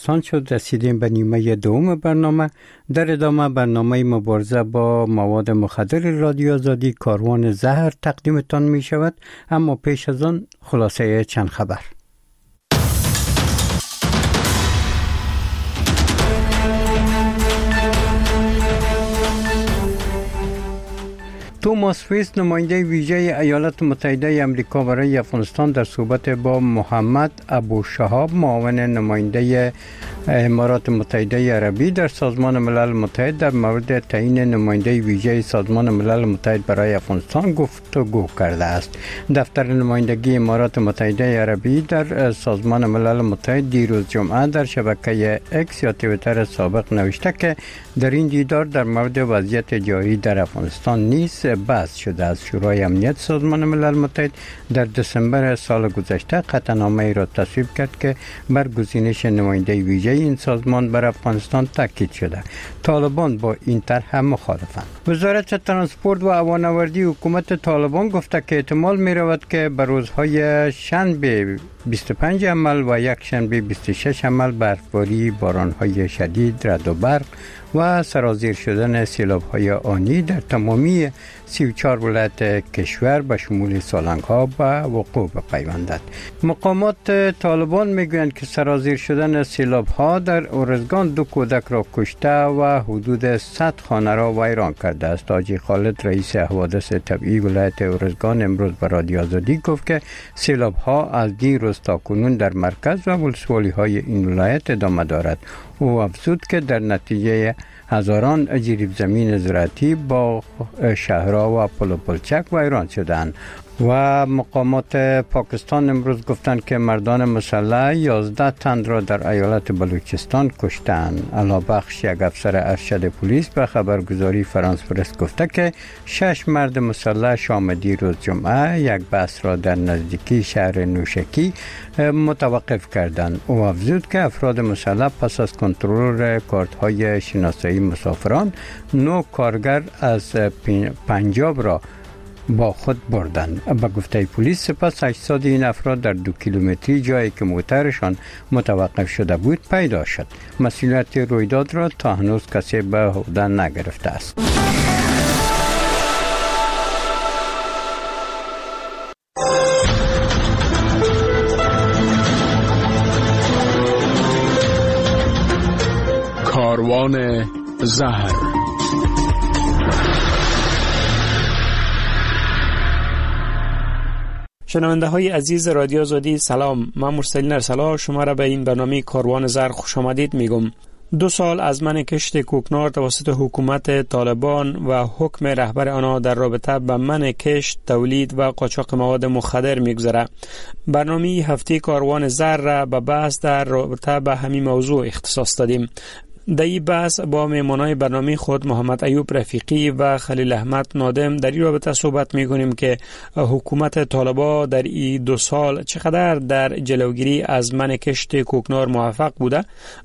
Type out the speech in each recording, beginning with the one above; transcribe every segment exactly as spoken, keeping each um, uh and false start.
سان شد رسیدیم به نیمه دوم برنامه. در ادامه برنامه مبارزه با مواد مخدر رادیو آزادی کاروان زهر تقدیمتان می شود، اما پیش از آن خلاصه چند خبر. توماس فیس نماینده ویژه ایالات متحده آمریکا برای افغانستان در صحبت با محمد ابو شهاب معاون نماینده امارات متحده عربی در سازمان ملل متحد در مورد تعیین نماینده ویژه سازمان ملل متحد برای افغانستان گفتگو کرده است. دفتر نمایندگی امارات متحده عربی در سازمان ملل متحد دیروز جمعه در شبکه اکس یا توییتر سابق نوشته که در این دیدار در مورد وضعیت جاری در افغانستان نیز بحث شده است. شورای امنیت سازمان ملل متحد در دسامبر سال گذشته قطعنامه‌ای را تصویب کرد که بر گزینش نماینده ویژه این سازمان بر افغانستان تاکید شده. طالبان با این طرح مخالفند. وزارت ترانسپورت و هوانوردی حکومت طالبان گفته که احتمال می رود که بر روزهای شنبه بیست و پنج عمل و یک شنبه بیست و شش عمل برفباری، بارانهای شدید، رعد و برق و سرازیر شدن سیلاب‌های آنی در تمامی سی و چهار ولایت کشور به شمول سالنگ‌ها به وقوع بپیوندد. مقامات طالبان میگویند که سرازیر شدن سیلاب‌ها در ارزگان دو کودک را کشته و حدود صد خانه را ویران کرده است. حاجی خالد رئیس حوادث طبیعی ولایت ارزگان امروز به رادیو آزادی گفت که سیلاب‌ها از دیروز تا کنون در مرکز و ولسوالی‌های این ولایت ادامه دارد. او افزود که در نتیجه هزاران جریب زمین زراعتی با شهرها و پل و پلچک ویران شدند. و مقامات پاکستان امروز گفتند که مردان مسلح یازده تن را در ایالت بلوچستان کشتند. علابخش یک افسر ارشد پلیس به خبرگزاری فرانس پرس گفته که شش مرد مسلح شام دیروز جمعه یک بس را در نزدیکی شهر نوشکی متوقف کردند. او افزود که افراد مسلح پس از کنترل کارت‌های شناسایی مسافران نو کارگر از پنجاب را با خود بردند. به گفته پلیس سپس اجساد این افراد در دو کیلومتری جایی که موترشان متوقف شده بود پیدا شد. مسئولیت رویداد را تا هنوز کسی به عهده نگرفته است. کاروان زهر. شنونده های عزیز رادیو آزادی سلام، من مرسلین ارسلا شما را به این برنامه کاروان زهر خوش آمدید میگم. دو سال از من کشت کوکنار توسط حکومت طالبان و حکم رهبر آنها در رابطه با من کشت، تولید و قاچاق مواد مخدر میگذره. برنامه هفته کاروان زهر را به بحث در رابطه با همین موضوع اختصاص دادیم. در این بحث با مهمانای برنامه خود محمد ایوب رفیقی و خلیل احمد نادم در این رابطه صحبت می‌کنیم که حکومت طالبان در این دو سال چقدر در جلوگیری از من کشت کوکنار موفق بوده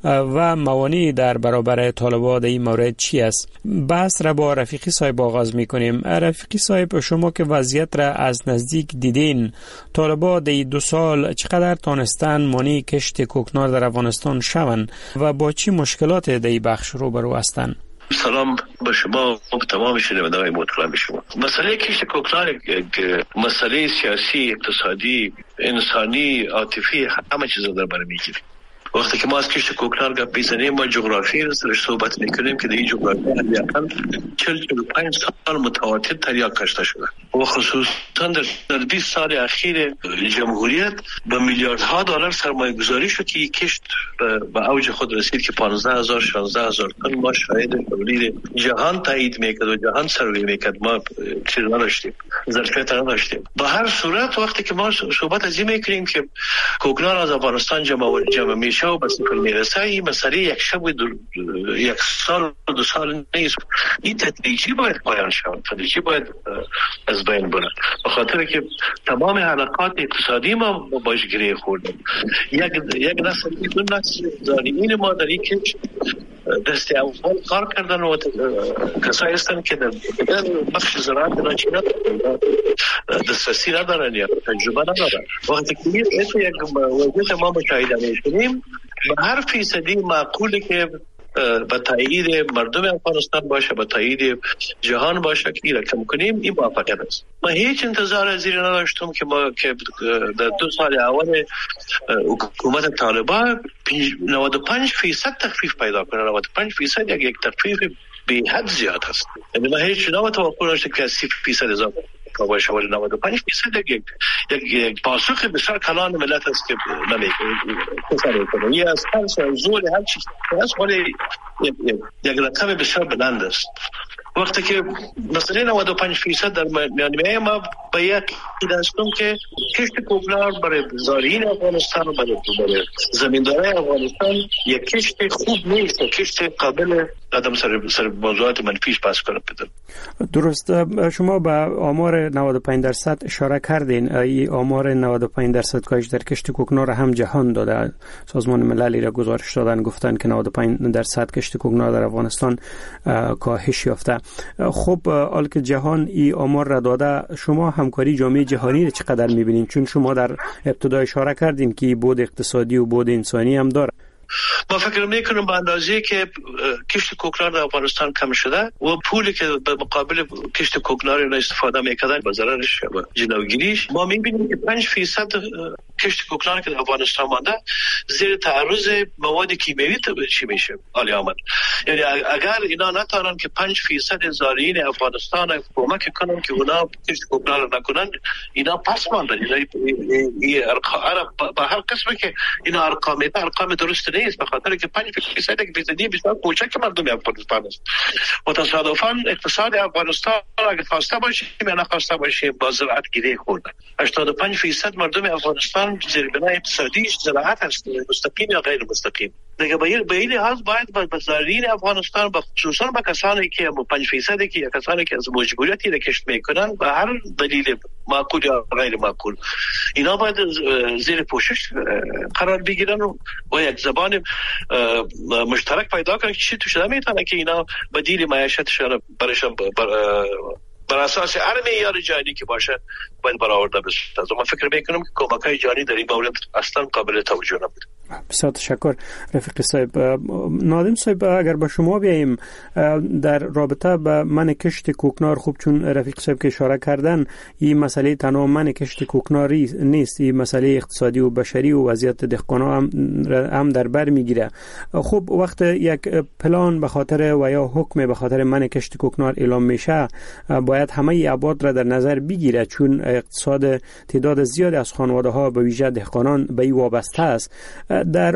و موانعی در برابر طالبان در این مورد چی است. بحث را با رفیقی صاحب آغاز می‌کنیم. رفیقی صاحب، شما که وضعیت را از نزدیک دیدین، طالبان در این دو سال چقدر تانستن مانع کشت کوکنار در افغانستان شوند و با چی مشکلات در این بخش روبرو هستند؟ سلام به شما و به تمام شنوندگان محترم شما. مسئله کشت کوکنار یک مسئله سیاسی، اقتصادی، انسانی، عاطفی، همه چیز در بر میگیره. وقتی که ما از کشت کوکنار گپ میزنیم، ما جغرافی رو سرش صحبت میکنیم که در این جغرافی حداقل چهل تا پنج سال متواتر تریاک کشته شده و خصوصا در بیست سال اخیر جمهوریت به میلیاردها دلار سرمایه گذاری شد که کشت به اوج خود رسید که پانزده هزار شانزده هزار تن. ما شاهد تولید جهان تایید میکرد و جهان سروی میکرد، ما چیز نداشتیم، ظرفیت نداشتیم. به هر صورت وقتی که ما صحبت از این میکنیم که کوکنار از افغانستان جمع جمع میشه و به صفر میرسه، این مسئله یک شب و یک سال و دو سال نیست. این تدریجی باید پایان شود، تدریجی باید از بین بره، به خاطر که تمام حلقات اقتصادی ما باش گره خوردیم. یک یک نسل دو نسل زارعین ما در این کشت دست اول کار کردن و کسایی هستن که در بخش زراعت ناچینا دسترسی ندارن یا تجربه ندارن. وقتی که یک وضعیت ما مشاهده می‌کنیم، به هر فیصدی معقوله که به تایید مردم افغانستان باشه، به تایید جهان باشه که این را کم کنیم. این موفقیت است. ما هیچ انتظار از این نداشتم که ما که در دو سال اول حکومت طالبان نود و پنج فیصد تخفیف پیدا کنه. نود و پنج فیصد یک یک تخفیف به حد زیاد است. یعنی ما هیچ نوع توقع نداشتم که سی فیصد اضافه باشه، ولی نود و پنج فیصد یک یک پاسخ بسیار کلان ملت است که نمیکنه تصور کنه. این از هر زور هر چیز است، ولی یک رقم بسیار بلند است. وقتی که مثلا نود و پنج فیصد در میانه ما به یک دستم که کشت کوکنار برای زارعین افغانستان، برای زمیندارای افغانستان یک کشت خوب نیست، کشت قابل قدم سر سر موضوعات منفیش بحث کنه بدن. درست. شما به آمار نود و پنج درصد اشاره کردین. این آمار نود و پنج درصد کاهش در کشت کوکنار هم جهان داده. سازمان ملل را گزارش دادن، گفتن که نود و پنج درصد کشت کوکنار در افغانستان کاهش یافته. خب حال که جهان این آمار را داده، شما همکاری جامعه جهانی را چقدر می‌بینید؟ چون شما در ابتدا اشاره کردین که بود اقتصادی و بود انسانی هم داره. ما فکر میکنم به اندازه که کشت کوکنار در افغانستان کم شده و پولی که به مقابل کشت کوکنار را استفاده میکردن با ضررش و جلوگیریش، ما میبینیم که پنج فیصد کشت کوکنار که در افغانستان مانده زیر تعرض مواد کیمیایی چی میشه عالی آمد. یعنی اگر اینا نتونن که پنج فیصد زارعین افغانستان کمک کنن که اونا کشت کوکنار نکنن، اینا پس ماندن. این ارقام به هر قسمه که اینا ارقام ارقام درست نیست، به خاطر که پنج فیصد یک فیصدی بسیار کوچک مردم افغانستان است. و تصادفاً اقتصاد افغانستان اگه خواسته باشیم یا نخواسته باشیم با زراعت گیره خورده. هشتاد و پنج فیصد مردم افغانستان زیربنای اقتصادیش زراعت است، مستقیم یا غیر مستقیم. دیگه به این لحاظ باید به زارعین افغانستان، به خصوصا به کسانی که پنج فیصدی که کسانی که از مجبوریتی را کشت میکنن به هر دلیل معقول یا غیر معقول، اینا باید زیر پوشش قرار بگیرن و یک زبان مشترک پیدا کنن که چی تو شده میتونه که اینا بدیل معیشتشان برشان بر بر اساس هر معیار جهانی که باشه باید برآورده بشه. از من فکر میکنم که کمک‌های جهانی در این مورد اصلا قابل توجه نبود. بسیار تشکر رفیق صاحب. نادم صاحب، اگر به شما بیاییم در رابطه به من کشت کوکنار، خوب چون رفیق صاحب که اشاره کردن این مسئله تنها من کشت کوکناری نیست، این مسئله اقتصادی و بشری و وضعیت دهقانا هم هم در بر میگیره. خب وقت یک پلان به خاطر و یا حکم به خاطر من کشت کوکنار اعلام میشه، باید همه ابعاد را در نظر بگیره، چون اقتصاد تعداد زیادی از خانواده ها به ویژه دهقانان به این وابسته است. در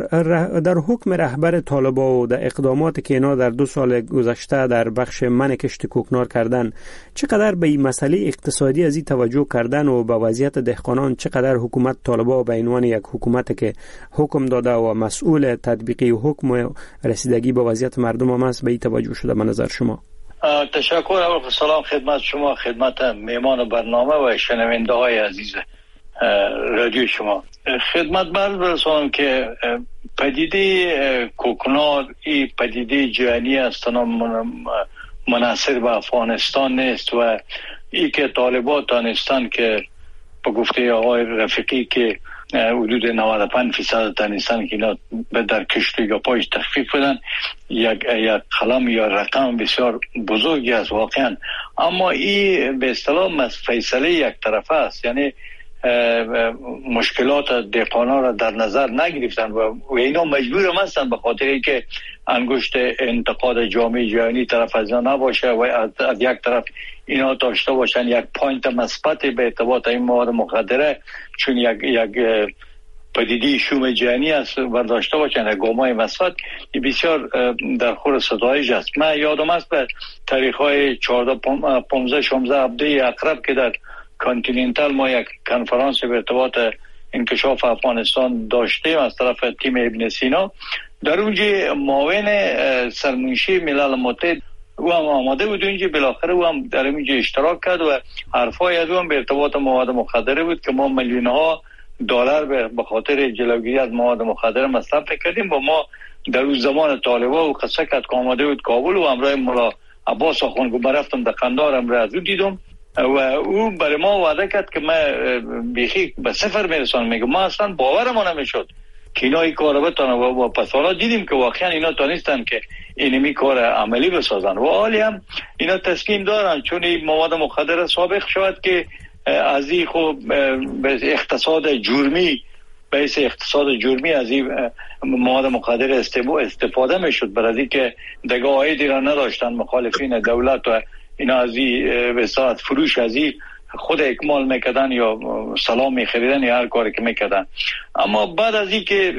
در حکم رهبر طالبان و در اقداماتی که اینا در دو سال گذشته در بخش من کشت کوکنار کردن، چقدر به این مسئله اقتصادی از این توجه کردن و به وضعیت دهقانان چقدر حکومت طالبان به عنوان یک حکومت که حکم داده و مسئول تطبیقی حکم و رسیدگی به وضعیت مردم هم است به این توجه شده به نظر شما؟ تشکر. اول سلام خدمت شما، خدمت میهمان برنامه و شنونده های عزیز رادیو شما. خدمت بر برسانم که پدیده کوکنار این پدیده جهانی است، منحصر به افغانستان نیست و ای که طالبان دانستان که به گفته آقای رفیقی که حدود نود و پنج فیصد دانستان که اینا در کشت یا پایش تخفیف بدن، یک یک کلام یا رقم بسیار بزرگی است واقعا. اما این به اصطلاح فیصله یک طرفه است، یعنی مشکلات دهقانا را در نظر نگرفتن و اینا مجبور هم هستن به خاطر اینکه انگشت انتقاد جامعه جهانی طرف از اینا نباشه و از, از یک طرف اینا داشته باشن یک پوینت مثبت به ارتباط این مواد مخدره، چون یک یک پدیده شوم جهانی است و داشته باشن گامای مثبت. بسیار در خور ستایش است. من یادم است به تاریخ‌های چهارده پانزده شانزده هفته اقرب که در کانتیننتال ما یک کنفرانس به ارتباط انکشاف افغانستان داشتیم از طرف تیم ابن سینا، در اونجا معاون سرمنشی ملل متحد او هم آماده بود اونجا، بالاخره او هم در اونجا اشتراک کرد و حرفای از او هم به ارتباط مواد مخدره بود که ما میلیون ها دلار به خاطر جلوگیری از مواد مخدره مصرف کردیم و ما در اون زمان طالبان و قصه کرد که آماده بود کابل و همراه مولا عباس آخوند گو برفتم در قندار هم را از او دیدم و او برای ما وعده کرد که من بیخی به صفر میرسانم. میگه ما اصلا باورم نمیشد که اینا این کار بتونن و پس حالا دیدیم که واقعا اینا تونستن که اینمی کار عملی بسازن و حالی هم اینا تصمیم دارن چون این مواد مخدر سابق شود که از این خوب اقتصاد جرمی بیس اقتصاد جرمی از این مواد مخدر استفاده میشد برای اینکه دیگه عایدی را نداشتن مخالفین دولت و اینا از این به ساعت فروش از این خود اکمال میکردن یا سلام میخریدن یا هر کاری که میکردن. اما بعد از این که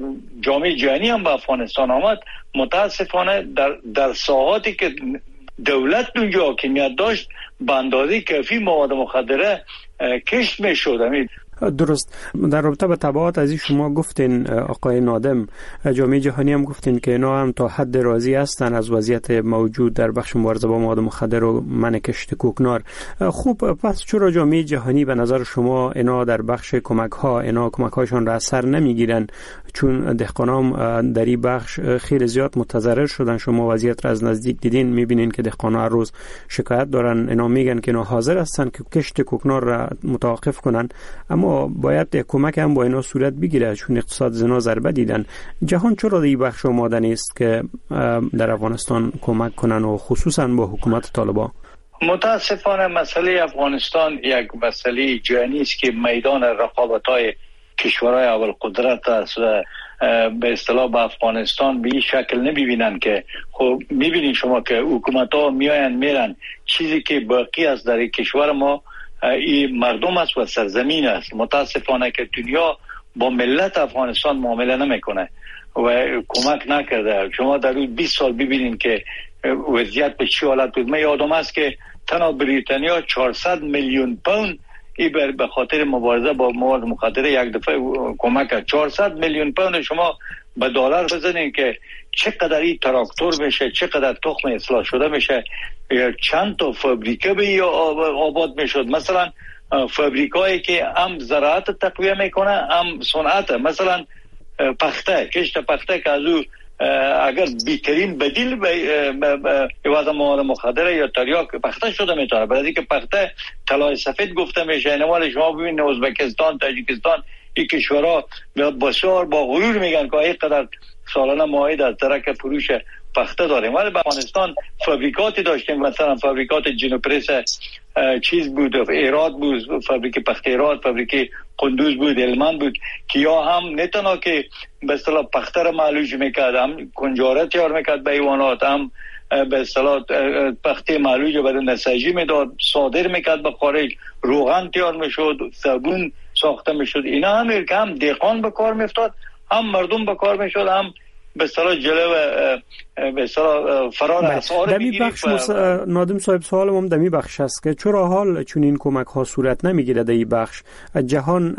جامعه جهانی هم به افغانستان آمد متاسفانه در, در ساحاتی که دولت اونجا حاکمیت داشت به اندازه کافی مواد مخدره کشت میشد. درست. در رابطه با تبعات از شما گفتین آقای نادم، جامعه جهانی هم گفتین که اینا هم تا حد راضی هستن از وضعیت موجود در بخش مبارزه با مواد مخدر و منع کشت کوکنار. خوب، پس چرا جامعه جهانی به نظر شما اینا در بخش کمک ها اینا کمک هاشون را اثر نمیگیرن؟ چون دهقانام در این بخش خیلی زیاد متضرر شدن. شما وضعیت را از نزدیک دیدین، میبینین که دهقانا هر روز شکایت دارن. اینا میگن که اینا حاضر هستن که کشت کوکنار را متوقف کنن، اما باید کمک هم با اینا صورت بگیره چون اقتصاد زنا ضربه دیدن. جهان چرا در این بخش آماده نیست که در افغانستان کمک کنن و خصوصا با حکومت طالبان؟ متاسفانه مسئله افغانستان یک مسئله جهانی است که میدان رقابت‌های کشورهای اول قدرت است و به اصطلاح به افغانستان به این شکل نمیبینن که خب میبینید شما که حکومت‌ها میآیند میرن، چیزی که باقی است در کشور ما این مردم است و سرزمین است. متاسفانه که دنیا با ملت افغانستان معامله نمیکنه و کمک نکرده. شما در روز بیست سال ببینید که وضعیت به چه حالت بود. من یادم است که تنها بریتانیا چهارصد میلیون پوند ای به خاطر مبارزه با مواد مخدر یک دفعه کمک کرد. چهارصد میلیون پوند شما به دلار بزنین که چقدر این تراکتور میشه، چقدر تخم اصلاح شده میشه، چند تا فابریکه به آباد میشد. مثلا فابریکایی که هم زراعت تقویه میکنه هم صنعت، مثلا پخته، کشت پخته که از او اگر بیترین بدیل به وضع مواد مخدر یا تریاک پخته شده میتونه، برای اینکه پخته طلای سفید گفته میشه. نمال شما ببینید ازبکستان، تاجیکستان، این کشورها بسیار با غرور میگن که اینقدر سالانه معاهده از درک فروش پخته داریم، ولی به افغانستان فابریکاتی داشتیم، مثلا فابریکات جنوپرس چیز بود، ایراد بود، فابریک پخته ایراد، فابریک قندوز بود، هلمند بود که یا هم نه تنها که به اصطلاح پخته را معالج میکرد، هم کنجاره تیار میکرد به حیوانات، هم به اصطلاح پخته معالج برای نساجی میداد، صادر میکرد به خارج، روغن تیار میشد، صابون ساخته میشد. اینا هم که هم دهقان به کار میافتاد، هم مردم به کار میشد، هم به اصطلاح جلو به اصطلاح فرار اسعار میگیرید. بخش مس... نادم صاحب سوالم هم دمی بخش است که چرا حال چون این کمک ها صورت نمیگیره در این بخش؟ جهان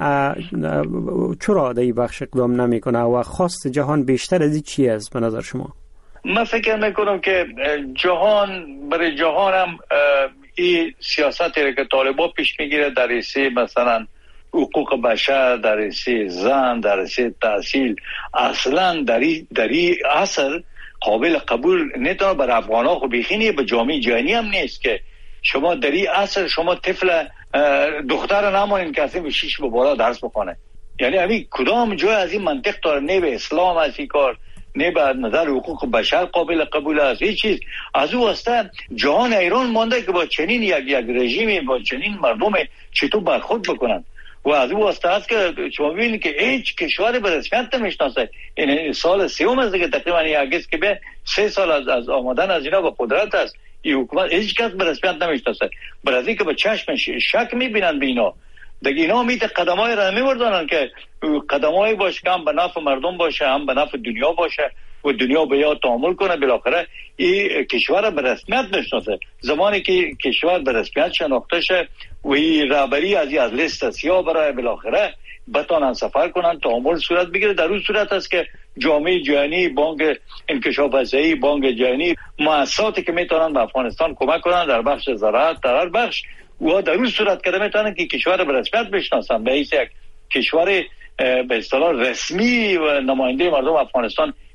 چرا در این بخش اقدام نمیکنه و خواست جهان بیشتر از این چی است به نظر شما؟ من فکر میکنم که جهان برای جهان هم این سیاستی که طالبان پیش میگیره در ایسی مثلا حقوق بشر، در ایسی زن، در ایسی تحصیل، اصلا در این در این اثر قابل قبول نتونه برای افغان‌ها خو بیخینی به جامعه جهانی هم نیست که شما در این اثر شما طفل دختر نمانین که اصلا به شیش به بالا درس بخونه. یعنی همین کدام جای از این منطق داره؟ نه به اسلام از این کار، نه به نظر حقوق بشر قابل قبول است. هیچ چیز از او واسطه جهان ایران مانده که با چنین یک یک رژیمی، با چنین مردم چطور برخورد بکنن. و از او واسطه است که شما ببینید که هیچ کشوری به رسمیت نمیشناسه. این سال سوم است که تقریبا یک که به سه سال از, از آمدن از اینا به قدرت است، این حکومت هیچ کس به رسمیت نمیشناسه. برای اینکه به چشم شک میبینن به اینا، دیگه اینا میته قدمای را میوردن که قدمای باشه که هم به نفع مردم باشه، هم به نفع دنیا باشه و دنیا به یاد تعامل کنه. بالاخره این کشور به رسمیت نشناسه. زمانی که کشور به رسمیت شناخته شه و این رهبری از از لیست سیاه برای بالاخره بتانن سفر کنن، تعامل صورت بگیره. در اون صورت است که جامعه جهانی، بانک انکشاف فضایی، بانک جهانی، مؤسساتی که میتونن به افغانستان کمک کنن در بخش زراعت، در هر بخش، و در اون صورت که میتونن که کشور به رسمیت بشناسن، به حیث یک کشور به اصطلاح رسمی و نماینده مردم افغانستان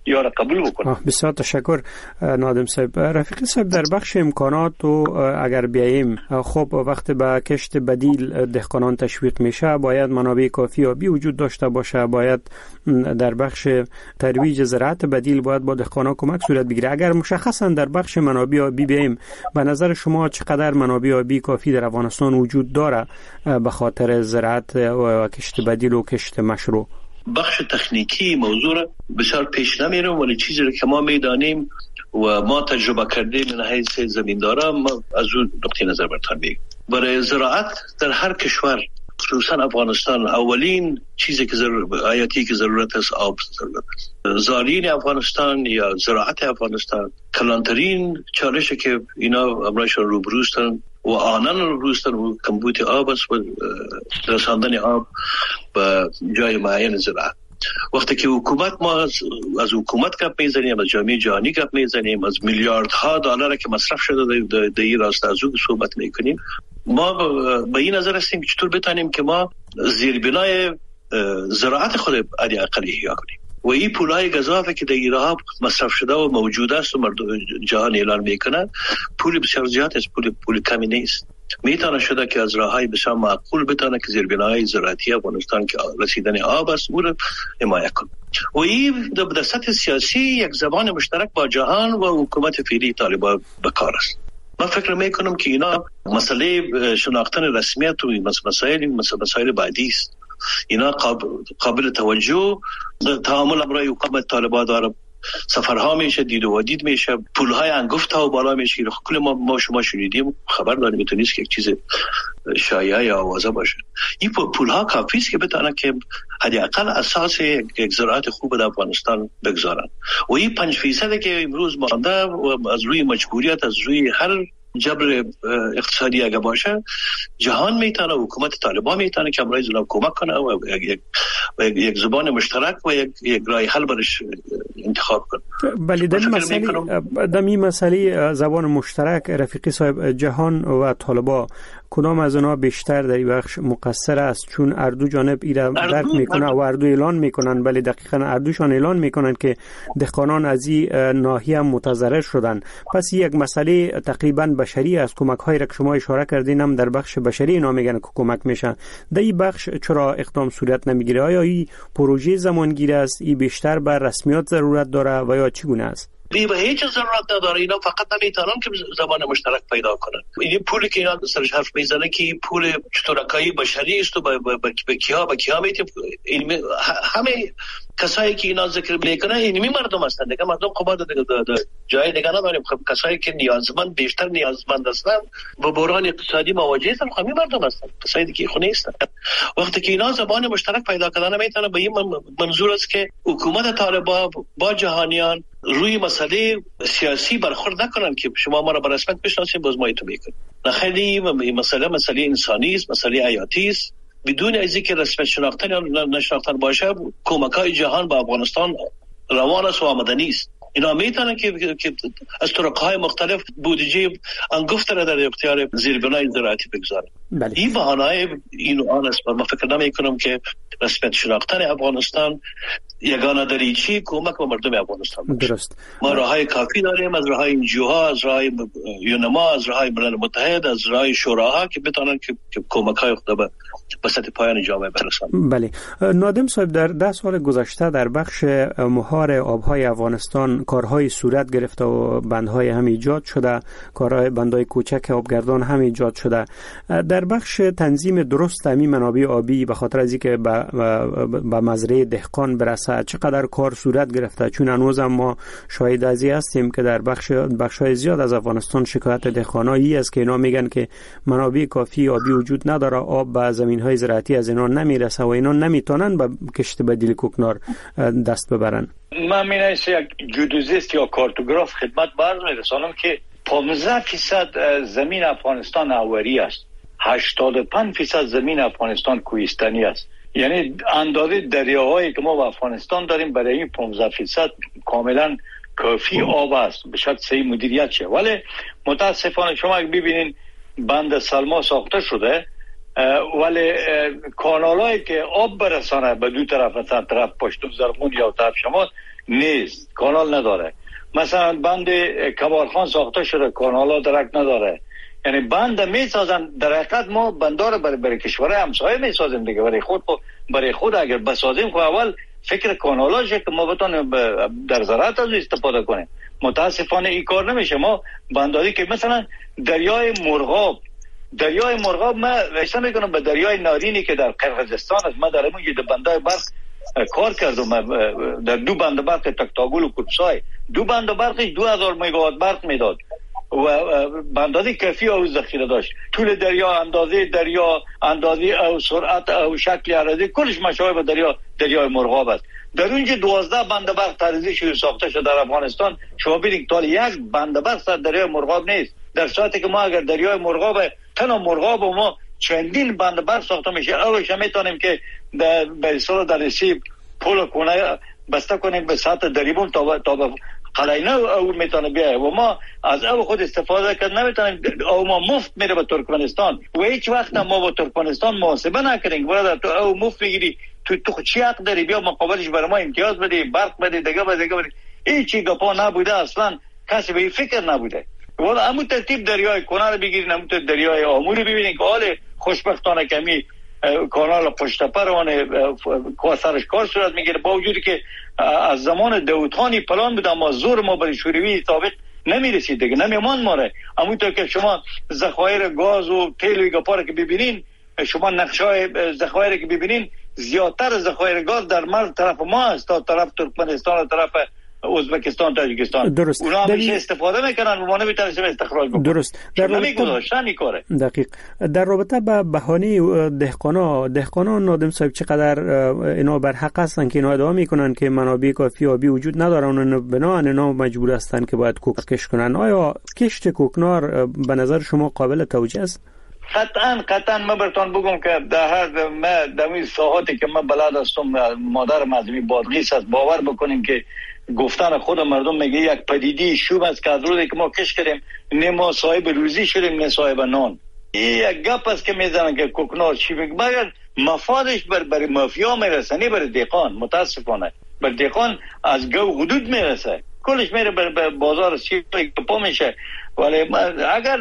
یا را قبول بکنن. بسیار تشکر نادم صاحب. رفیقی صاحب، در بخش امکانات و اگر بیاییم، خب وقت به کشت بدیل دهقانان تشویق میشه، باید منابع کافی آبی وجود داشته باشه، باید در بخش ترویج زراعت بدیل باید با دهقانان کمک صورت بگیره. اگر مشخصا در بخش منابع آبی بیاییم، به نظر شما چقدر منابع آبی کافی در افغانستان وجود داره به خاطر زراعت و کشت بدیل و کشت مشروع؟ بخش تکنیکی موضوع بسیار پیش نمیرم، ولی چیزی رو که ما میدانیم و ما تجربه کردیم من حیث زمیندارا، ما از اون نقطه نظر برتان میگم. برای زراعت در هر کشور، خصوصا افغانستان، اولین چیزی که ضرورت حیاتی که ضرورت است آب ضرورت است. زارین افغانستان یا زراعت افغانستان کلانترین چالشی که اینا امرایشان روبروستن و آنان روبروستن و کمبود آب است و رساندن آب به جای معین زراعت. وقتی که حکومت، ما از, از حکومت گپ میزنیم، از جامعه جهانی گپ میزنیم، از میلیاردها دلار که مصرف شده در این راسته از اون صحبت میکنیم، ما به این نظر هستیم که چطور بتانیم که ما زیربنای زراعت خود عادی اقلی احیا کنیم و این پولای گزافه که در ایران مصرف شده و موجود است و مردم جهان اعلان میکنن، پول بسیار زیاد است، پول پول کمی نیست. میتونه شده که از راههای بسیار معقول بتونه که زیربنای زراعتی افغانستان که رسیدن آب است او را حمایت کنه و این در سطح سیاسی یک زبان مشترک با جهان و حکومت فعلی طالبان به کار است. من فکر میکنم که اینا مسئله شناختن رسمیت و مسائل مسائل بعدی است. اینا قابل, قابل توجه. تعامل امرای حکومت طالبان داره، سفرها میشه، دید و دید میشه، پولهای انگفت ها و بالا میشه. کل ما ما شما شنیدیم، خبر داریم، میتونه نیست که یک چیز شایعه یا آوازه باشه. این پولها کافی است که بتونه که حداقل اساس یک زراعت خوب در افغانستان بگذارن و این پنج فیصد که امروز مانده و از روی مجبوریت، از روی هر جبر اقتصادی اگه باشه، جهان میتونه، حکومت طالبان میتونه که امرای زلام کمک کنه و یک, یک زبان مشترک و یک, یک راه حل برش انتخاب کنه. بله، در مسئله در این مسئله زبان مشترک، رفیقی صاحب، جهان و طالبان کدام از اونها بیشتر در این بخش مقصر است؟ چون اردو جانب ایرا درک میکنه و اردو اعلان میکنن، بله دقیقاً اردوشان اعلان میکنن که دهقانان از این ناحیه متضرر شدن. پس یک مسئله تقریباً بشری است. کمک هایی را که شما اشاره کردین هم در بخش بشری اینا میگن که کمک میشن. در این بخش چرا اقدام صورت نمیگیره؟ آیا این پروژه زمانگیر است؟ این بیشتر بر رسمیات ضرورت داره و یا چگونه است؟ بی به هیچ ضرورت نداره. اینا فقط نمیتونن که زبان مشترک پیدا کنن. این پولی که اینا سرش حرف میزنه که پول شرکای بشری است و به کیا به کیا میتیم، همه کسایی که اینا ذکر میکنه اینمی مردم هستن دیگه. مردم خب در جای دیگه نداریم. خب کسایی که نیازمند، بیشتر نیازمند هستن و بحران اقتصادی مواجه هستن، همین مردم هستن، کسایی دیگه خو نیستن. وقتی که اینا زبان مشترک پیدا کردن میتونه، به این منظور است که حکومت طالبان با جهانیان روی مسئله سیاسی برخورد نکنن که شما ما را به رسمیت بشناسید باز ما ایتو میکنیم. نه، خیلی مسئله مسئله انسانی است، مسئله حیاتی است. بدون از اینکه رسمیت شناختن یا نشناختن باشه، کمک‌های جهان به افغانستان روان است و آمدنی است. اینا میتونن که, که از طرق‌های مختلف بودجه انگفت را در اختیار زیربنای زراعتی بگذارن. بله. این بهانه‌های این آن است. من فکر نمی‌کنم که رسمیت شناختن افغانستان یگانه دریچه کمک به مردم افغانستان باشه. درست. ما راههای کافی داریم، از راههای انجیوها، از راههای یونما، از راههای ملل متحد، از راههای شوراها که بتونن که, که کمک‌های خود به به سطح پایان جامعه برسانند. بله. نادم صاحب، در ده سال گذشته در بخش مهار آبهای افغانستان کارهای صورت گرفته و بندهای هم ایجاد شده، کارهای بندهای کوچک آبگردان هم ایجاد شده. در بخش تنظیم درست همین منابع آبی به خاطر از اینکه به به مزرعه دهقان برسه چقدر کار صورت گرفته؟ چون هنوز ما شاهد ازی هستیم که در بخش بخش‌های زیاد از افغانستان شکایت دهقانایی است که اینا میگن که منابع کافی آبی وجود نداره، آب به زمین‌های زراعتی از اینا نمیرسه و اینا نمیتونن به کشت بدیل کوکنار دست ببرن. من مینایست یک جیودوزیست یا کارتوگراف خدمت برز میرسانم که پانزده فیصد زمین افغانستان آوری است، هشتاد و پنج فیصد زمین افغانستان کوهستانی است. یعنی اندازه دریاهایی که ما و افغانستان داریم برای این پانزده فیصد کاملا کافی آب است، به شرط صحیح مدیریت شه. ولی متاسفانه شما اگه ببینین بند سلما ساخته شده، ولی کانالایی که آب برسانه به دو طرف، مثلا طرف پشتون زرغون یا طرف شمال نیست، کانال نداره. مثلا بند کبارخان ساخته شده، کانالا درک نداره. یعنی بند میسازن، در حقیقت ما بندار برای برای کشورهای همسایه میسازیم دیگه، برای خود برای خود اگر بسازیم خب اول فکر کانالاشه که ما بتونیم در زراعت از استفاده کنیم. متاسفانه این کار نمیشه. ما بنداری که مثلا دریای مرغاب، دریای مرغاب ما رشته میکنم به دریای نارینی که در قرقیزستان است. ما در اون یه بندای برق کار کردم، در دو بند برق تکتاگول و کلسای، دو بند برقش دو هزار مگاوات برق میداد و بندازی کافی او ذخیره داشت. طول دریا، اندازه دریا، اندازه او سرعت او شکل عرضی کلش مشابه به دریا دریای مرغاب است. در اونجا دوازده بند برق تاریخی شده ساخته شده در افغانستان. شما ببینید تا یک بند برق در دریای مرغاب نیست، در صورتی که ما اگر دریای مرغاب تنها مرغاب و ما چندین بند برق ساخته میشه، اولش میتونیم که به اصطلاح در سی پول کنه بسته کنیم به سطح دریبون تا تا قلینه او میتونه بیایه و ما از او خود استفاده کرد نمیتونیم. او ما مفت میره به ترکمنستان و هیچ وقت ما با ترکمنستان محاسبه نکردیم. برادر تو او مفت میگیری، تو تو چی حق داری بیا مقابلش برای ما امتیاز بدی، برق بدی، دیگه بدی دیگه بدی. هیچی گپا نبوده، اصلا کسی به این فکر نبوده. ولی همون ترتیب دریای کنار بگیرین، همون دریای آمور ببینین که حال خوشبختانه کمی کانال پشتپروانه سرش کار صورت میگیره، با وجودی که از زمان داود خانی پلان بود اما زور ما برای شوروی سابق نمیرسید دیگه، نمیمان ماره. همونطور که شما ذخایر گاز و تیل و گپا که ببینین، شما نقشای ذخایر که ببینین، زیادتر ذخایر گاز در مرز طرف ما است تا طرف ترکمنستان و طرف ازبکستان، تاجیکستان. درست. اونا همیشه استفاده میکنن و ما نمیتونیم استخراج بکنیم. درست. در نمیگذاشتن این کاره. دقیق. در رابطه با بهانه دهقانا، دهقانا نادم صاحب چقدر اینا بر حق هستن که اینا ادعا میکنن که منابع کافی آبی وجود ندارن و بنابراین اینا مجبور هستن که باید کوک کش کنن. آیا کشت کوکنار به نظر شما قابل توجیه است؟ قطعا قطعا ما براتون بگم که در هر ما در این ساحاتی که من بلد هستم، مادر مذهبی بادغیس است، باور بکنیم که گفتن خود مردم میگه یک پدیده شوم است که از روزی که ما کش کردیم نه ما صاحب روزی شدیم نه صاحب نان. این یک گپ است که میزنن که کوکنار چی میگه، مگر مفادش بر برای مافیا میرسه نه برای دهقان. متاسفانه بر دهقان از گو حدود میرسه، کلش میره بر بازار سیاه گپا میشه. ولی اگر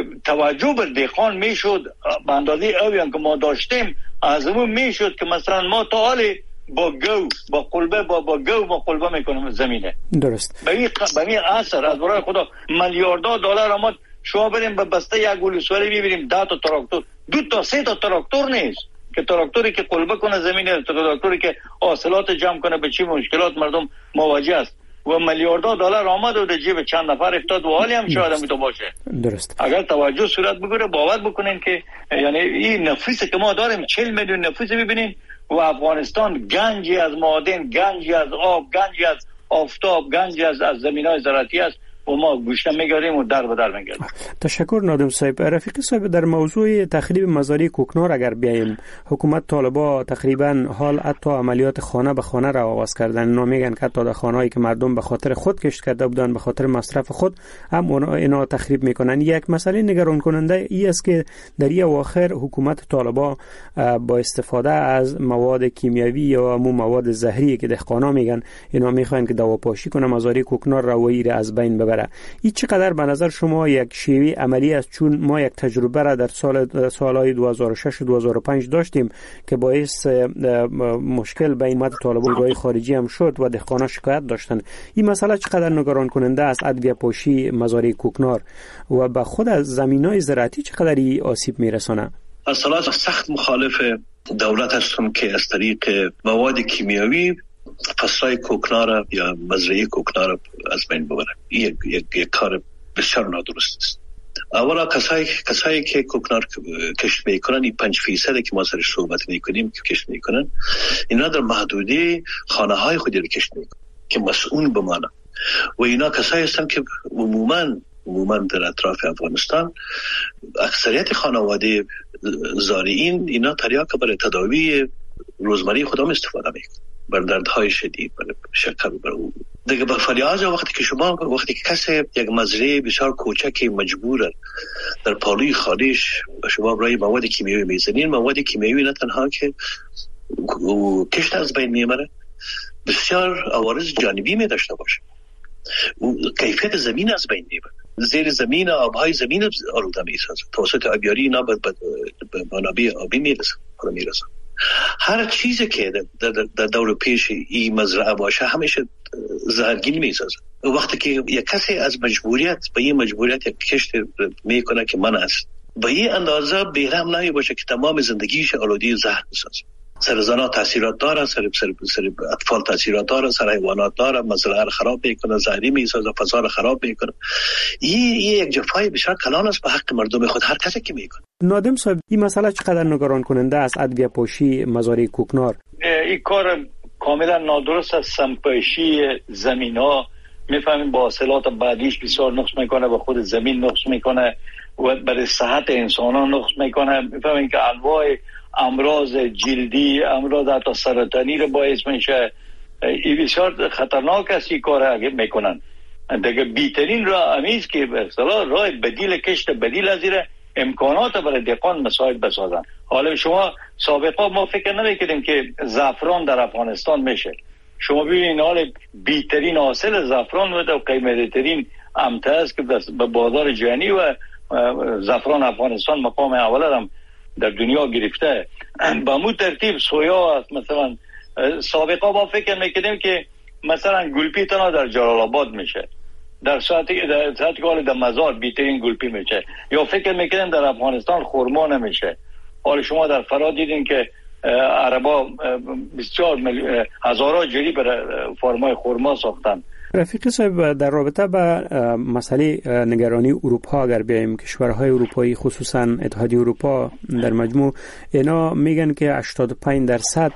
توجه بر دهقان میشد به اندازه اویان که ما داشتیم، از اون میشد که مثلا ما تا حالی با گو با قلبه با با گو با قلبه میکنیم زمینه. درست. به این به این اثر از برای خدا میلیاردها دلار آمد. شما بریم به بسته یک گلوسوری ببینیم ده تا تراکتور، دو تا سه تا تراکتور نیست که تراکتوری که قلبه کنه زمینه، تراکتوری که حاصلات جمع کنه. به چی مشکلات مردم مواجه است و میلیاردها دلار آمد و در جیب چند نفر افتاد و حالی هم شاید هم باشه. درست. اگر توجه صورت بگیره باور بکنین که یعنی این نفوسی که ما داریم چهل میلیون نفوس ببینین و افغانستان گنجی از معادن، گنجی از آب، گنجی از آفتاب، گنجی از از زمینای زراعتی است و ما گوشت میگاریم و در به در میگاریم. تشکر نادم صاحب. رفیقی صاحب، در موضوع تخریب مزارع کوکنار اگر بیایم، حکومت طالبا تقریبا حال حتی عملیات خانه به خانه را آغاز کردن. اینا میگن که حتی در خانه‌ای که مردم به خاطر خود کشت کرده بودن، به خاطر مصرف خود، هم اونا اینا تخریب میکنن. یک مسئله نگران کننده ای است که در این اواخر حکومت طالبا با استفاده از مواد کیمیایی یا همون مواد زهری که دهقانا میگن اینا میخوان که دواپاشی کنه مزارع کوکنار روایی را از بین ببره. این چقدر به نظر شما یک شیوه عملی است؟ چون ما یک تجربه را در سال سالهای دو هزار و شش و دو هزار و پنج داشتیم که باعث مشکل بین مد طالبان خارجی هم شد و دهقانا شکایت داشتن. این مسئله چقدر نگران کننده است؟ ادویه پاشی مزارع کوکنار و به خود از زمینای زراعتی چقدر ای آسیب میرسونه؟ اصلا سخت مخالف دولت هستم که از طریق مواد کیمیایی فصلای کوکنار یا مزرعه کوکنار از بین ببره. این یک, یک کار بسیار نادرست است. اولا کسایی کسایی که کوکنار کشت میکنن، این پنج فیصد که ما سرش صحبت میکنیم که کشت میکنن، اینا در محدوده خانه های خودی رو کشت میکنن که مسئول بمانه و اینا کسایی هستن که عموما عموما در اطراف افغانستان اکثریت خانواده زارعین اینا تریاک برای تداوی روزمره خودم استفاده میکنن. بر دردهای شدید، بر شکر، بر اون دیگه به فریاد وقتی که شما وقتی که کسی یک مزرعه بسیار کوچک مجبوره در پالوی خانه‌اش شما برای مواد کیمیایی میزنین، مواد کیمیایی نه تنها که کشت از بین میبره، بسیار عوارض جانبی می داشته باشه. کیفیت زمین از بین میبره، زیر زمین آبهای زمین آلوده میسازه، توسط آبیاری اینا به منابع آبی میرسه میرسه هر چیزی که در, در دور پیش این مزرعه باشه همیشه زهرگین میسازه. وقتی که یک کسی از مجبوریت به این مجبوریت یک کشت میکنه که من است، به این اندازه بیرحم نمی باشه که تمام زندگیش آلوده زهر میسازه. سر زنان تاثیرات داره، سر سر سر اطفال تاثیرات داره، سر حیوانات داره، مزرعه را خراب میکنه، زهری میسازه، فضا را خراب میکنه. این یک جفای بسیار کلان است به حق مردم خود هر کسی که میکنه. نادم صاحب، این مسئله چقدر نگران کننده است؟ ادویه پاشی مزارع کوکنار این کار کاملا نادرست است. سمپاشی زمین ها میفهمیم با حاصلات بعدیش بسیار نقص میکنه، به خود زمین نقص میکنه و برای صحت انسان ها نقص میکنه. میفهمیم که انواع امراض جلدی، امراض حتی سرطانی رو باعث میشه. این بسیار خطرناک است این کار اگه میکنن. دیگه بیترین راه امیز که به اصطلاح راه بدیل کشت بدیل از ایره امکانات برای دهقان مساعد بسازن. حالا شما سابقا ما فکر نمیکردیم که زعفران در افغانستان میشه. شما ببینید حال بیترین حاصل زعفران و قیمتی‌ترین امتیاز که به بازار جهانی و زعفران افغانستان مقام اول هم در دنیا گرفته. با مو ترتیب سویا است. مثلا سابقا با فکر میکردیم که مثلا گلپی تنها در جلال آباد میشه، در ساعتی در ساعتی که در مزار بیترین گلپی میشه، یا فکر میکردیم در افغانستان خرما نمیشه. حالا شما در فرا دیدین که عربا بسیار هزارها جری برای فرمای خرما ساختن. رفیق صاحب، در رابطه با مسئله نگرانی اروپا اگر بیایم، کشورهای اروپایی خصوصا اتحادیه اروپا در مجموع اینا میگن که هشتاد و پنج درصد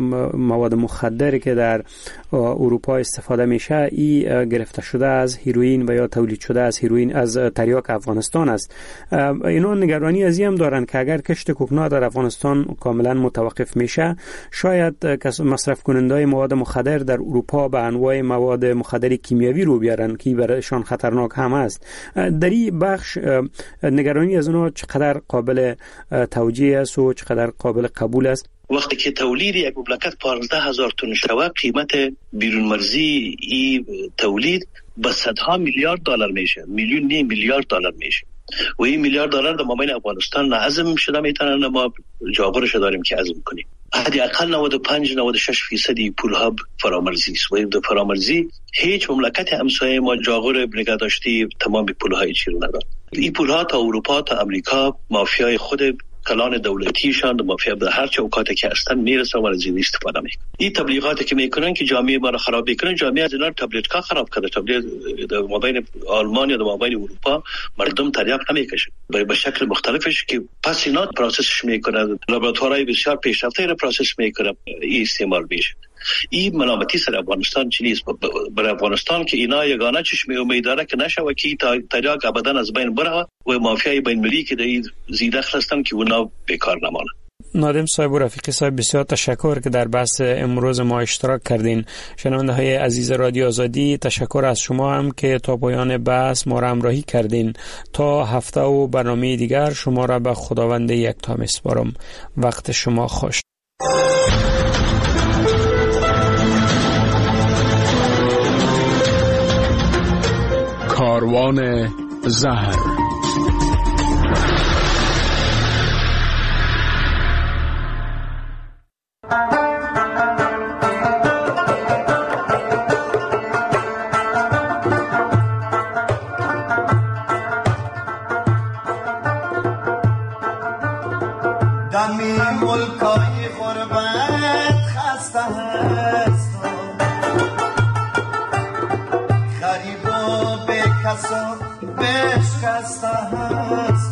مواد مخدر که در اروپا استفاده میشه ای گرفته شده از هیروئین و یا تولید شده از هیروئین از تریاک افغانستان است. اینا نگرانی از این هم دارن که اگر کشت کوکنار در افغانستان کاملا متوقف میشه، شاید مصرف کنندهای مواد مخدر در اروپا به انواع مواد مخدر کیمیاوی رو بیارن که برایشان خطرناک هم است. در این بخش نگرانی از اونها چقدر قابل توجیه است و چقدر قابل قبول است؟ وقتی که تولید یک مملکت پانزده هزار تن شود، قیمت بیرون مرزی ای تولید به صدها میلیارد دلار میشه، میلیون نیم میلیارد دلار میشه و این میلیارد دلار در مابین افغانستان نعزم شده میتونن، ما جاغورش داریم که عزم کنیم. حدی اقل نود و پنج نود و شش فیصدی پولها فرامرزی است و این فرامرزی هیچ مملکت همسایه ما جاغور نگه داشتی تمام پولهای چی رو نداره. این پولها تا اروپا تا امریکا مافیای خود کلان دولتیشان و مافیا به هر چوکاتی که هستن میرسن و از این استفاده میکنن. این تبلیغاتی که میکنن که جامعه ما رو خراب میکنن، جامعه از اینا تبلیغات خراب کرده. تبلیغ در مابین آلمان یا در مابین اروپا مردم تریاک نمیکشه به شکل مختلفش که پس اینا پروسسش میکنن، لابراتوارهای بسیار پیشرفته را پروسس میکنن، این استعمال میشه. این ملامتی سر افغانستان چی نیست برای افغانستان که اینا یگانه چشم امید داره که نشه و که تریاک ابدا از بین بره و مافیای بین المللی که در این زیده هستن که اونا بیکار نمانه. نادم صاحب و رفیق صاحب، بسیار تشکر که در بحث امروز ما اشتراک کردین. شنونده های عزیز رادیو آزادی، تشکر از شما هم که تا پایان بحث ما را همراهی کردین. تا هفته و برنامه دیگر شما را به خداوند یکتا میسپارم. وقت شما خوش. کاروان زهر. دمی ملکای غربت خسته هست، غریب و به کسا بشکسته هست.